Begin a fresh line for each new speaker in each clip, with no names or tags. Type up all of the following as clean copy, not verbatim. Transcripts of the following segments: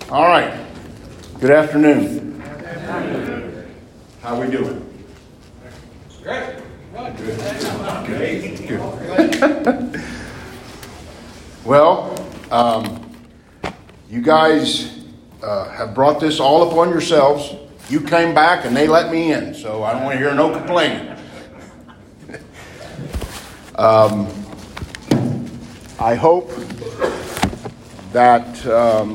All right. Good afternoon. How we doing?
Great.
Good. Well, you guys have brought this all upon yourselves. You came back and they let me in, so I don't want to hear no complaining. I hope that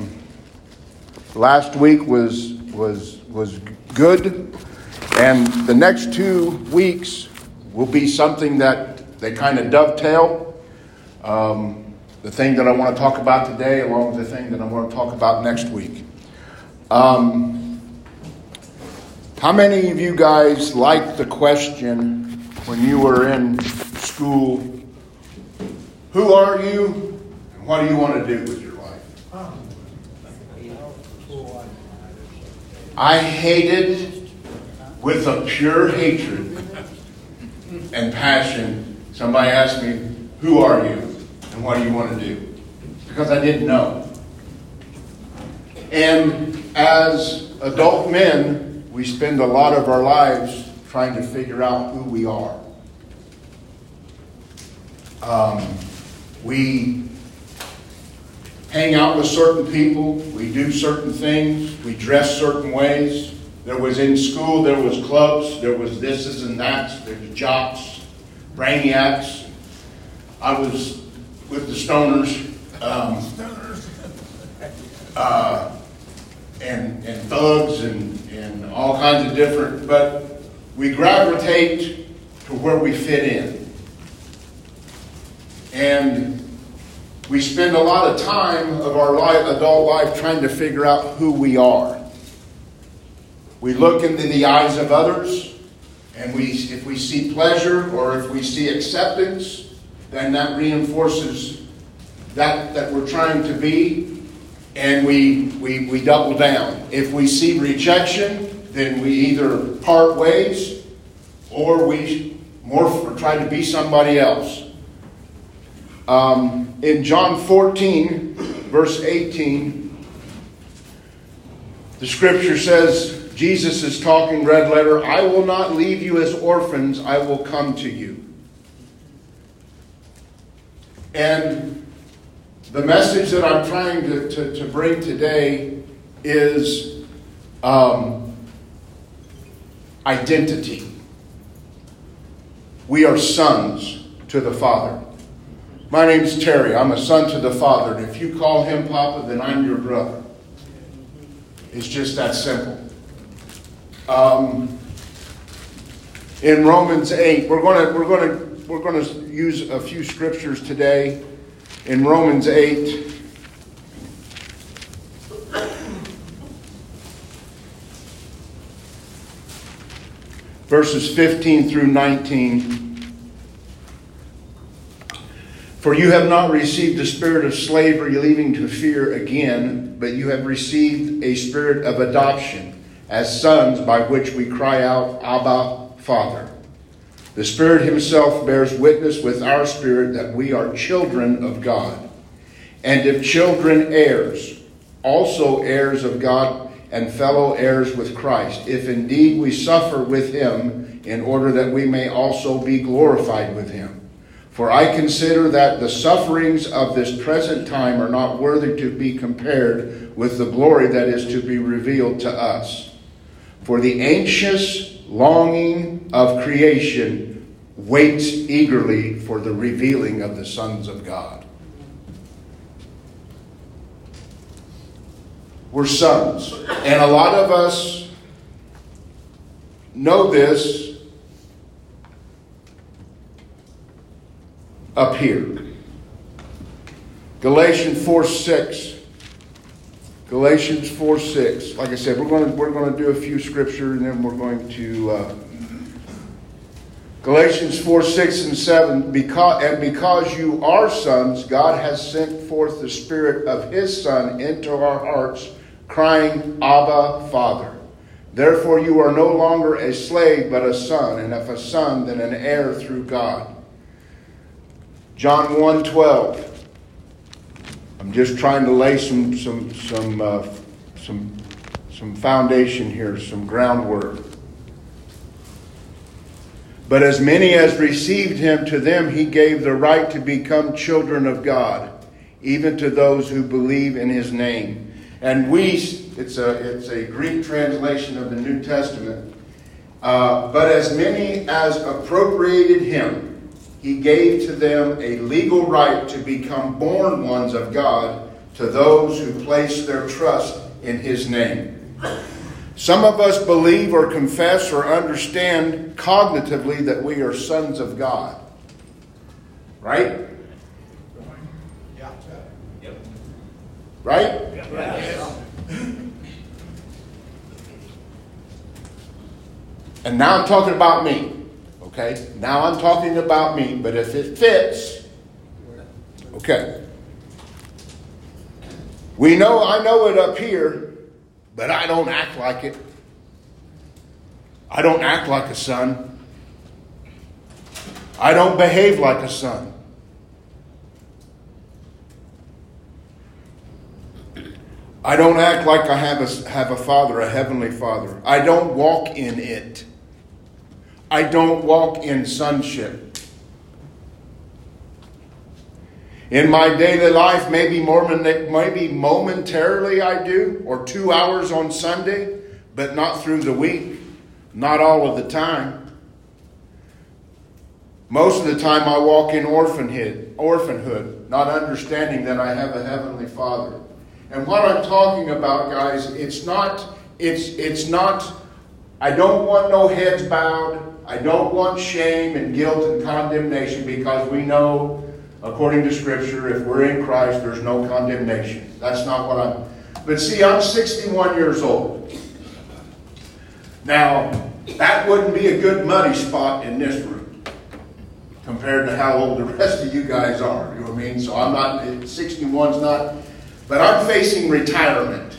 last week was good, and the next 2 weeks will be something that they kind of dovetail. The thing that I want to talk about today, along with the thing that I want to talk about next week. How many of you guys liked the question when you were in school? Who are you? And what do you want to do with your life? I hated with a pure hatred and passion. Somebody asked me, who are you? And what do you want to do? Because I didn't know. And as adult men, we spend a lot of our lives trying to figure out who we are. We hang out with certain people. We do certain things. We dress certain ways. In school, there was clubs. There was thises and that's. There was jocks, brainiacs. I was with the stoners. And thugs and all kinds of different. But we gravitate to where we fit in. And we spend a lot of time of our adult life trying to figure out who we are. We look into the eyes of others, and if we see pleasure or if we see acceptance, then that reinforces that we're trying to be, and we double down. If we see rejection, then we either part ways or we morph or try to be somebody else. In John 14, verse 18, the scripture says, Jesus is talking, red letter, I will not leave you as orphans, I will come to you. And the message that I'm trying to bring today is identity. We are sons to the Father. My name's Terry. I'm a son to the Father. And if you call him Papa, then I'm your brother. It's just that simple. In Romans 8, we're going to use a few scriptures today. In Romans 8, verses 15 through 19. For you have not received the spirit of slavery leading to fear again, but you have received a spirit of adoption as sons, by which we cry out, Abba, Father. The Spirit himself bears witness with our spirit that we are children of God. And if children, heirs, also heirs of God and fellow heirs with Christ, if indeed we suffer with him, in order that we may also be glorified with him. For I consider that the sufferings of this present time are not worthy to be compared with the glory that is to be revealed to us. For the anxious longing of creation waits eagerly for the revealing of the sons of God. We're sons. And a lot of us know this up here. Galatians 4:6. Galatians 4:6. Like I said, we're going to do a few scriptures, and then we're going to Galatians 4:6 and 7. Because you are sons, God has sent forth the Spirit of his Son into our hearts, crying, Abba, Father. Therefore you are no longer a slave, but a son, and if a son, then an heir through God. John 1:12. I'm just trying to lay some some foundation here, some groundwork. But as many as received him, to them he gave the right to become children of God, even to those who believe in his name. And it's a Greek translation of the New Testament. But as many as appropriated him, he gave to them a legal right to become born ones of God, to those who place their trust in his name. Some of us believe or confess or understand cognitively that we are sons of God. Right?
Yeah. Yep.
Right?
Yes.
And now I'm talking about me. Okay? Now I'm talking about me, but if it fits, okay. I know it up here, but I don't act like it. I don't act like a son. I don't behave like a son. I don't act like I have a father, a heavenly father. I don't walk in it. I don't walk in sonship. In my daily life, maybe momentarily I do, or 2 hours on Sunday, but not through the week, not all of the time. Most of the time I walk in orphanhood, not understanding that I have a heavenly Father. And what I'm talking about, guys, it's not, I don't want no heads bowed. I don't want shame and guilt and condemnation, because we know, according to Scripture, if we're in Christ, there's no condemnation. That's not what I'm... But see, I'm 61 years old. Now, that wouldn't be a good muddy spot in this room compared to how old the rest of you guys are. You know what I mean? So I'm not... 61's not... But I'm facing retirement.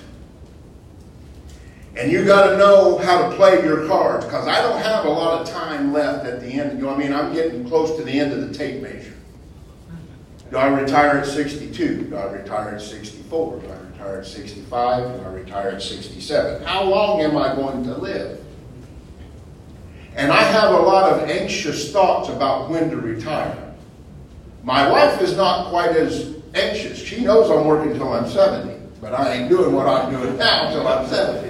And you got to know how to play your cards, because I don't have a lot of time left at the end. You know what I mean? I'm getting close to the end of the tape measure. Do I retire at 62? Do I retire at 64? Do I retire at 65? Do I retire at 67? How long am I going to live? And I have a lot of anxious thoughts about when to retire. My wife is not quite as anxious. She knows I'm working until I'm 70, but I ain't doing what I'm doing now until I'm 70.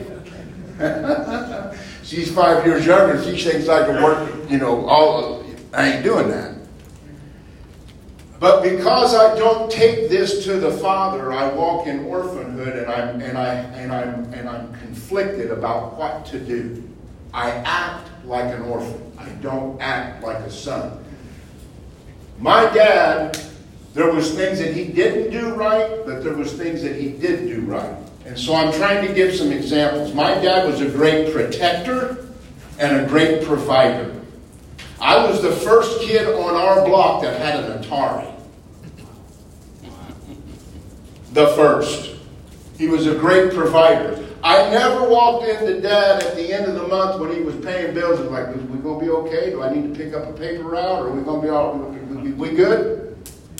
She's 5 years younger. She thinks I can work, I ain't doing that. But because I don't take this to the Father, I walk in orphanhood, and I'm conflicted about what to do. I act like an orphan. I don't act like a son. My dad, there was things that he didn't do right, but there was things that he did do right. And so I'm trying to give some examples. My dad was a great protector and a great provider. I was the first kid on our block that had an Atari. The first. He was a great provider. I never walked into Dad at the end of the month when he was paying bills and like, we going to be okay? Do I need to pick up a paper route? Or are we going to be all, we good?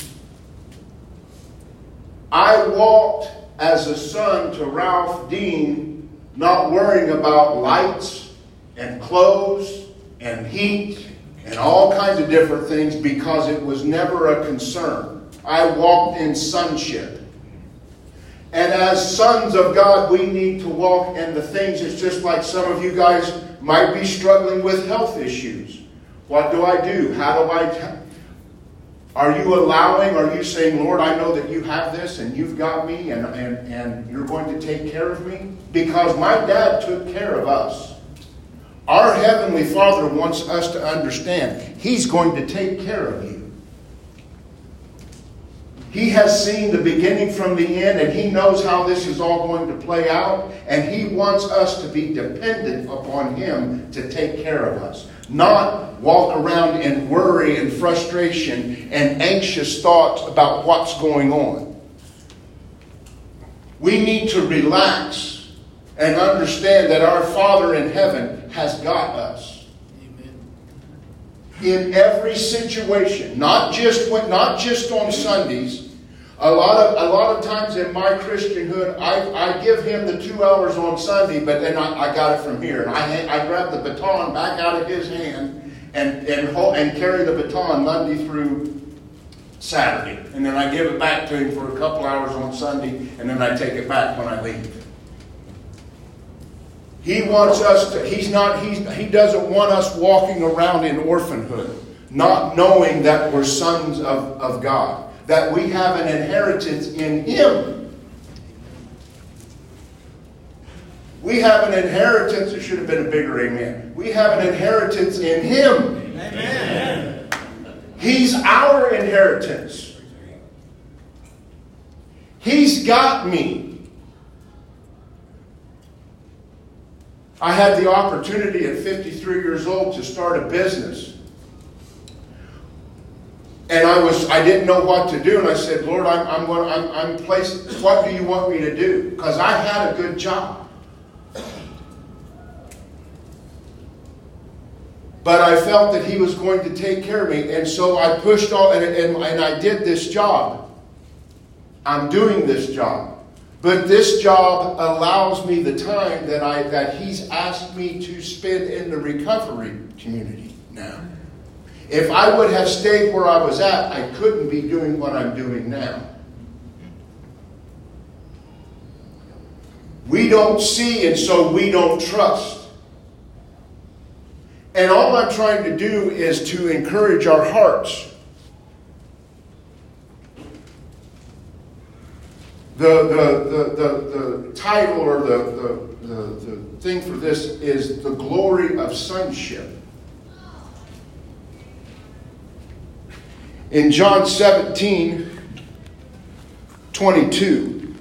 I walked as a son to Ralph Dean, not worrying about lights and clothes and heat and all kinds of different things, because it was never a concern. I walked in sonship. And as sons of God, we need to walk in the things. It's just like some of you guys might be struggling with health issues. What do I do? How do I... Are you allowing, are you saying, Lord, I know that you have this and you've got me and you're going to take care of me? Because my dad took care of us. Our Heavenly Father wants us to understand He's going to take care of you. He has seen the beginning from the end, and He knows how this is all going to play out, and He wants us to be dependent upon Him to take care of us. Not walk around in worry and frustration and anxious thoughts about what's going on. We need to relax and understand that our Father in heaven has got us. Amen. In every situation, not just on Sundays. A lot of times in my Christianhood, I give him the 2 hours on Sunday, but then I got it from here. And I grab the baton back out of his hand and carry the baton Monday through Saturday. And then I give it back to him for a couple hours on Sunday, and then I take it back when I leave. He wants us to, he doesn't want us walking around in orphanhood, not knowing that we're sons of God. That we have an inheritance in Him. We have an inheritance. It should have been a bigger amen. We have an inheritance in Him. Amen. He's our inheritance. He's got me. I had the opportunity at 53 years old to start a business. And I didn't know what to do, and I said, Lord, I'm placed. What do you want me to do? Because I had a good job, but I felt that He was going to take care of me, and so I pushed on, and I did this job. I'm doing this job, but this job allows me the time that He's asked me to spend in the recovery community now. If I would have stayed where I was at, I couldn't be doing what I'm doing now. We don't see, and so we don't trust. And all I'm trying to do is to encourage our hearts. The title or the thing for this is The Glory of Sonship. In John 17:22,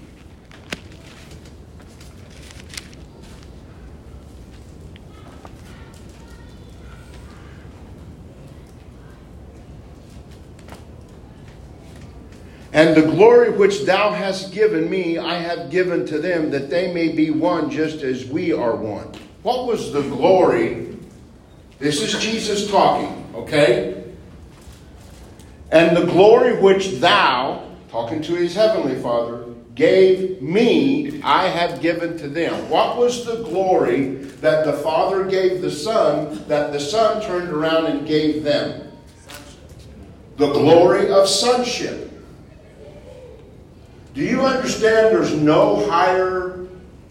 and the glory which thou hast given me, I have given to them, that they may be one just as we are one. What was the glory? This is Jesus talking, okay? And the glory which thou, talking to his heavenly Father, gave me, I have given to them. What was the glory that the Father gave the Son, that the Son turned around and gave them? The glory of sonship. Do you understand there's no higher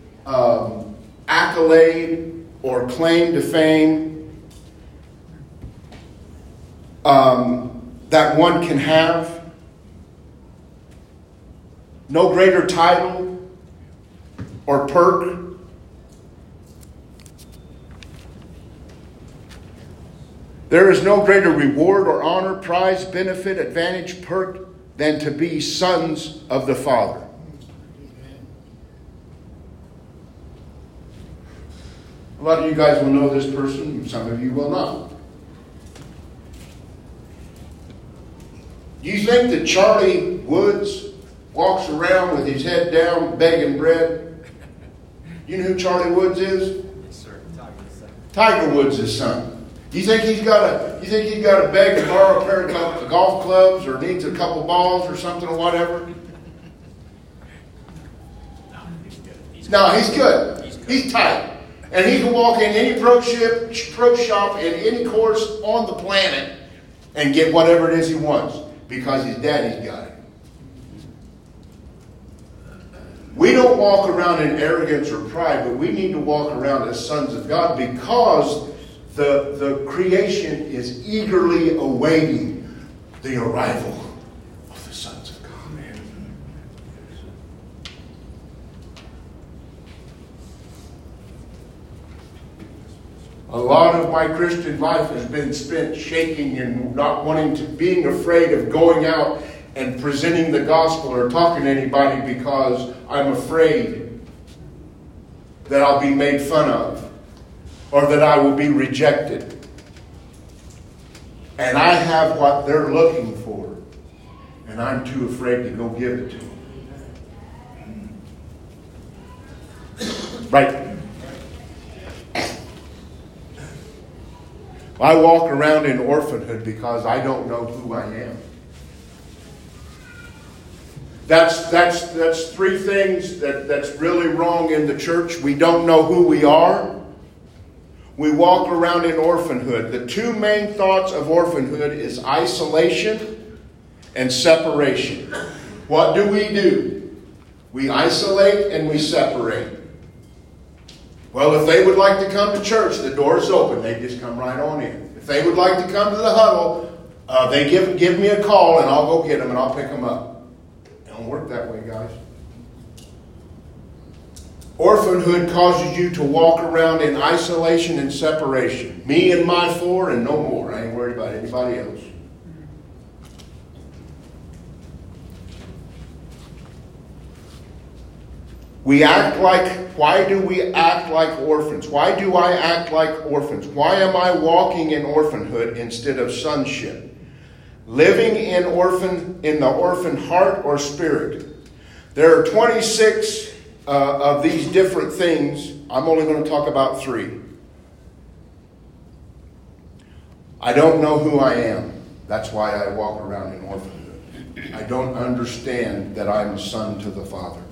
accolade or claim to fame that one can have? No greater title or perk? There is no greater reward or honor, prize, benefit, advantage, perk than to be sons of the Father. A lot of you guys will know this person, some of you will not. Do you think that Charlie Woods walks around with his head down begging bread? You know who Charlie Woods is?
Yes, sir.
Tiger Woods' son. Do you think he's got to beg to borrow a pair of golf clubs or needs a couple balls or something or whatever?
No, he's good.
He's good. He's tight. And he can walk in any pro shop in any course on the planet and get whatever it is he wants because his daddy's got it. We don't walk around in arrogance or pride, but we need to walk around as sons of God because the creation is eagerly awaiting the arrival of the sons of God. A lot of my Christian life has been spent shaking and not wanting to, being afraid of going out and presenting the gospel or talking to anybody because I'm afraid that I'll be made fun of or that I will be rejected. And I have what they're looking for, and I'm too afraid to go give it to them. Right? I walk around in orphanhood because I don't know who I am. That's three things that's really wrong in the church. We don't know who we are. We walk around in orphanhood. The two main thoughts of orphanhood is isolation and separation. What do? We isolate and we separate. Well, if they would like to come to church, the door's open. They just come right on in. If they would like to come to the huddle, they give me a call and I'll go get them and I'll pick them up. It don't work that way, guys. Orphanhood causes you to walk around in isolation and separation. Me and my four and no more. I ain't worried about anybody else. Why do we act like orphans? Why do I act like orphans? Why am I walking in orphanhood instead of sonship? Living in the orphan heart or spirit. There are 26 of these different things. I'm only going to talk about 3. I don't know who I am. That's why I walk around in orphanhood. I don't understand that I'm a son to the Father.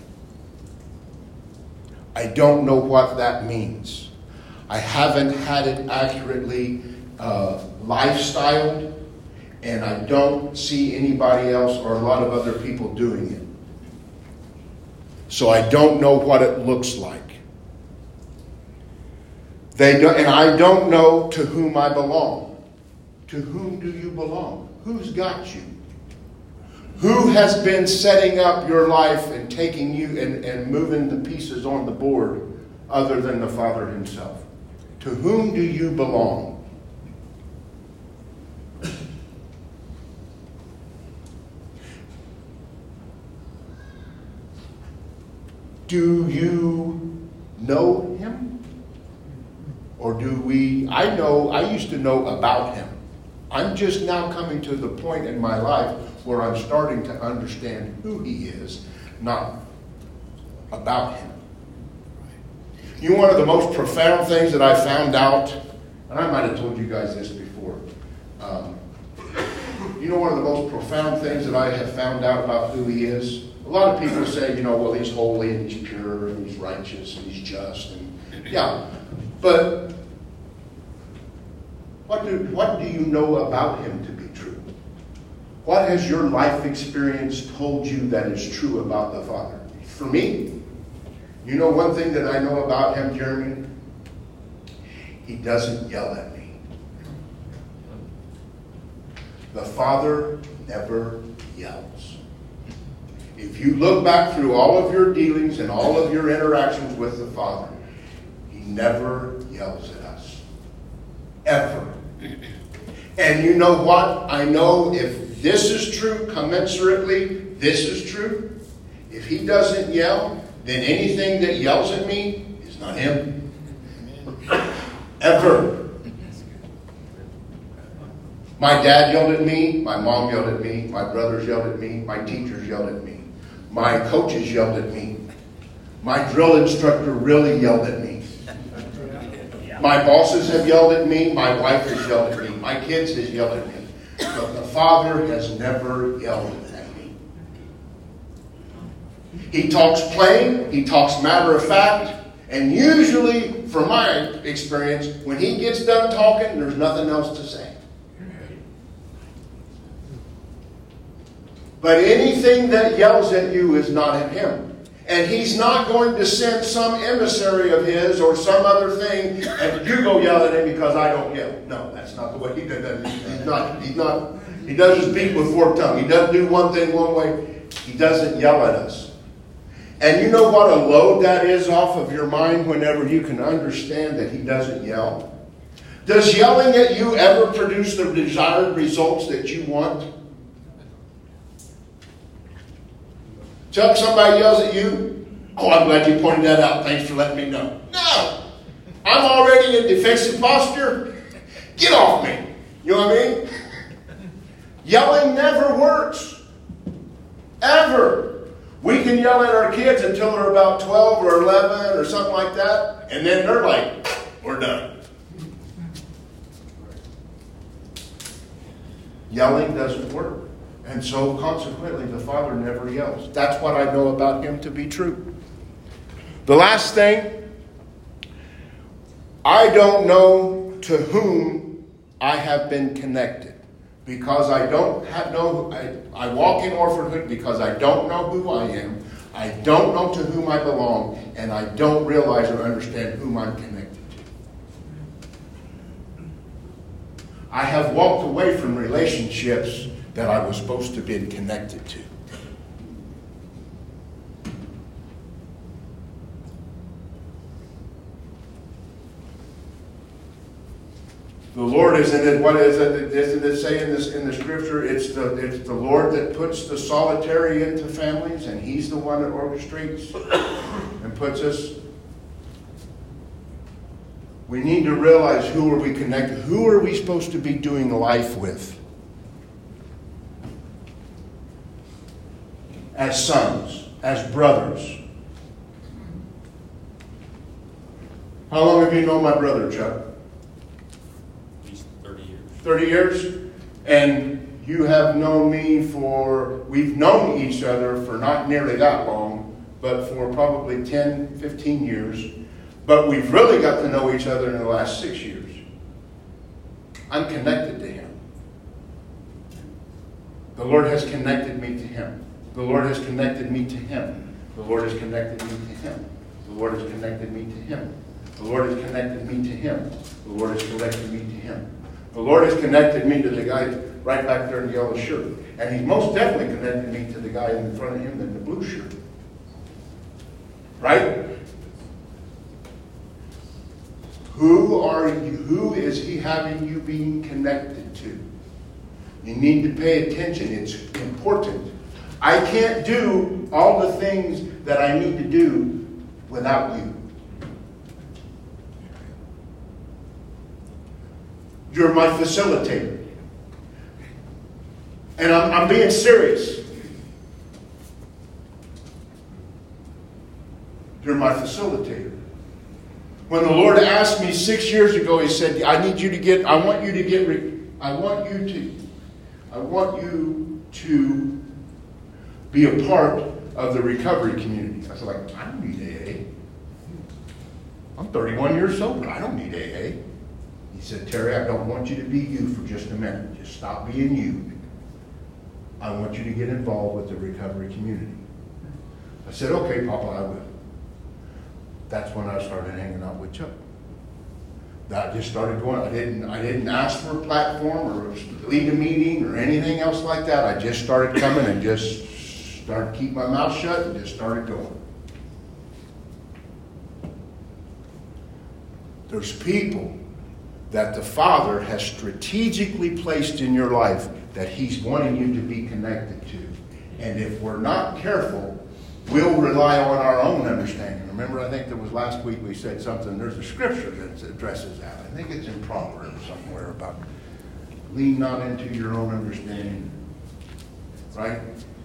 I don't know what that means. I haven't had it accurately lifestyled, and I don't see anybody else or a lot of other people doing it. So I don't know what it looks like. And I don't know to whom I belong. To whom do you belong? Who's got you? Who has been setting up your life and taking you and moving the pieces on the board other than the Father himself? To whom do you belong? Do you know him? Or do we? I used to know about him. I'm just now coming to the point in my life where I'm starting to understand who he is, not about him. You know, one of the most profound things that I found out, and I might have told you guys this before. You know, one of the most profound things that I have found out about who he is? A lot of people say, well, he's holy and he's pure and he's righteous and he's just. And yeah, but what do you know about him to be true? What has your life experience told you that is true about the Father? For me, you know one thing that I know about him, Jeremy? He doesn't yell at me. The Father never yells. If you look back through all of your dealings and all of your interactions with the Father, he never yells at us. Ever. And you know what? I know if this is true, commensurately, this is true. If he doesn't yell, then anything that yells at me is not him. Ever. My dad yelled at me. My mom yelled at me. My brothers yelled at me. My teachers yelled at me. My coaches yelled at me. My drill instructor really yelled at me. My bosses have yelled at me. My wife has yelled at me. My kids have yelled at me. But the Father has never yelled at me. He talks plain. He talks matter of fact. And usually, from my experience, when he gets done talking, there's nothing else to say. But anything that yells at you is not at him. And he's not going to send some emissary of his or some other thing and you go yell at him because I don't yell. No, that's not the way he does it. He doesn't speak with forked tongue. He doesn't do one thing one way. He doesn't yell at us. And you know what a load that is off of your mind whenever you can understand that he doesn't yell? Does yelling at you ever produce the desired results that you want? Chuck, somebody yells at you. Oh, I'm glad you pointed that out. Thanks for letting me know. No. I'm already in defensive posture. Get off me. You know what I mean? Yelling never works. Ever. We can yell at our kids until they're about 12 or 11 or something like that. And then they're like, we're done. Yelling doesn't work. And so consequently, the Father never yells. That's what I know about him to be true. The last thing, I don't know to whom I have been connected. Because I don't know, I walk in orphanhood because I don't know who I am. I don't know to whom I belong. And I don't realize or understand whom I'm connected to. I have walked away from relationships that I was supposed to have been connected to. The Lord isn't it? What is it? Isn't it say in the scripture? It's the Lord that puts the solitary into families, and He's the one that orchestrates and puts us. We need to realize who are we connected. Who are we supposed to be doing life with? As sons, as brothers. How long have you known my brother, Chuck? 30 years, and you have known me we've known each other for not nearly that long, but for probably 10, 15 years. But we've really got to know each other in the last 6 years. I'm connected to him. The Lord has connected me to him. The Lord has connected me to him. The Lord has connected me to him. The Lord has connected me to him. The Lord has connected me to him. The Lord has connected me to him. The Lord has connected me to the guy right back there in the yellow shirt. And He's most definitely connected me to the guy in front of him in the blue shirt. Right? Who are you? Who is He having you being connected to? You need to pay attention. It's important. I can't do all the things that I need to do without you. You're my facilitator. And I'm being serious. You're my facilitator. When the Lord asked me 6 years ago, He said, I want you to be a part of the recovery community. I was like, I don't need AA. I'm 31 years sober. I don't need AA. He said, Terry, I don't want you to be you for just a minute. Just stop being you. I want you to get involved with the recovery community. I said, okay, Papa, I will. That's when I started hanging out with Chuck. I just started going. I didn't ask for a platform or lead a meeting or anything else like that. I just started coming and just started keeping my mouth shut and just started going. There's people that the Father has strategically placed in your life that He's wanting you to be connected to. And if we're not careful, we'll rely on our own understanding. Remember, I think there was last week we said something, there's a scripture that addresses that. I think it's in Proverbs somewhere about lean not into your own understanding. Right?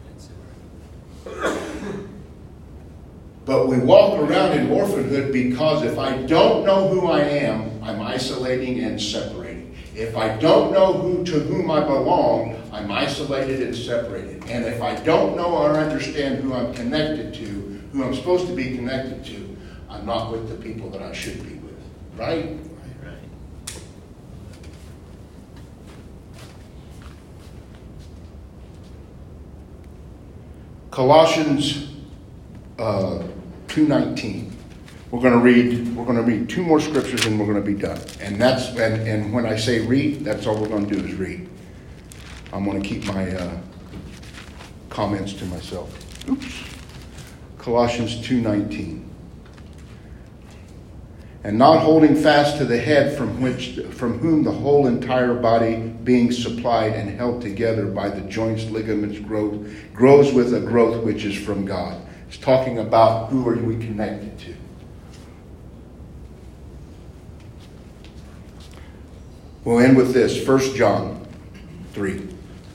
But we walk around in orphanhood because if I don't know who I am, I'm isolating and separating. If I don't know to whom I belong, I'm isolated and separated. And if I don't know or understand who I'm connected to, who I'm supposed to be connected to, I'm not with the people that I should be with. Right?
Right.
Colossians 2:19. We're going to read two more scriptures and we're going to be done. And when I say read, that's all we're going to do is read. I'm going to keep my comments to myself. Oops. Colossians 2:19. And not holding fast to the head from whom the whole entire body being supplied and held together by the joints, ligaments, grows with a growth which is from God. It's talking about who are we connected to. We'll end with this, 1 John 3.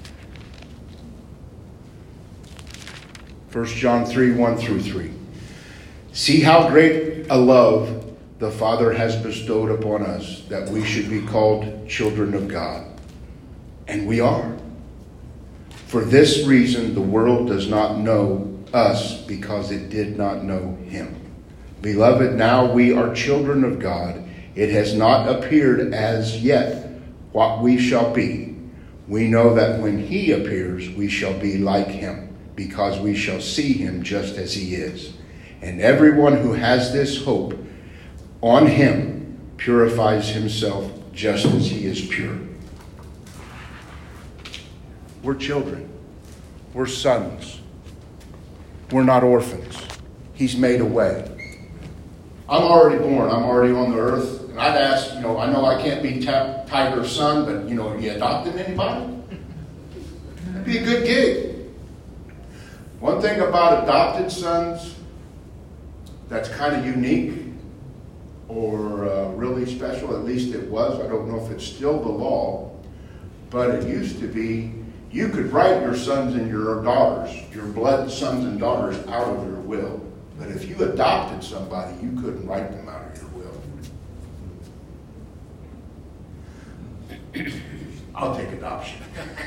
1 John 3, 1 through 3. See how great a love the Father has bestowed upon us, that we should be called children of God. And we are. For this reason, the world does not know us because it did not know him. Beloved, now we are children of God. It has not appeared as yet what we shall be. We know that when he appears, we shall be like him, because we shall see him just as he is. And everyone who has this hope on him purifies himself just as he is pure. We're children. We're sons. We're not orphans. He's made a way. I'm already born. I'm already on the earth. And I'd ask, I know I can't be Tiger's son, but, have you adopted anybody? That'd be a good gig. One thing about adopted sons that's kind of unique or really special, at least it was. I don't know if it's still the law, but it used to be you could write your sons and your daughters, your blood sons and daughters, out of your will. But if you adopted somebody, you couldn't write them out of your will. I'll take adoption.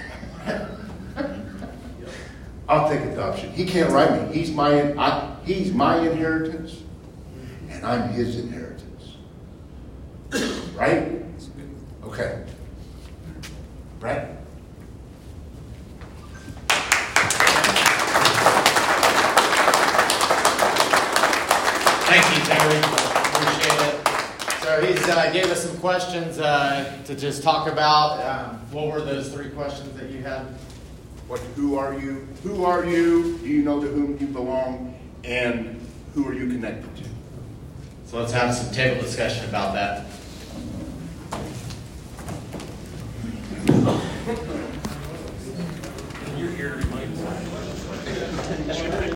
I'll take adoption. He can't write me. He's my inheritance, and I'm his inheritance. Right? Okay. Right?
Thank you, Terry. Appreciate it. So he's gave us some questions to just talk about. What were those 3 questions that you had?
Who are you? Who are you? Do you know to whom you belong? And who are you connected to?
So let's have some table discussion about that.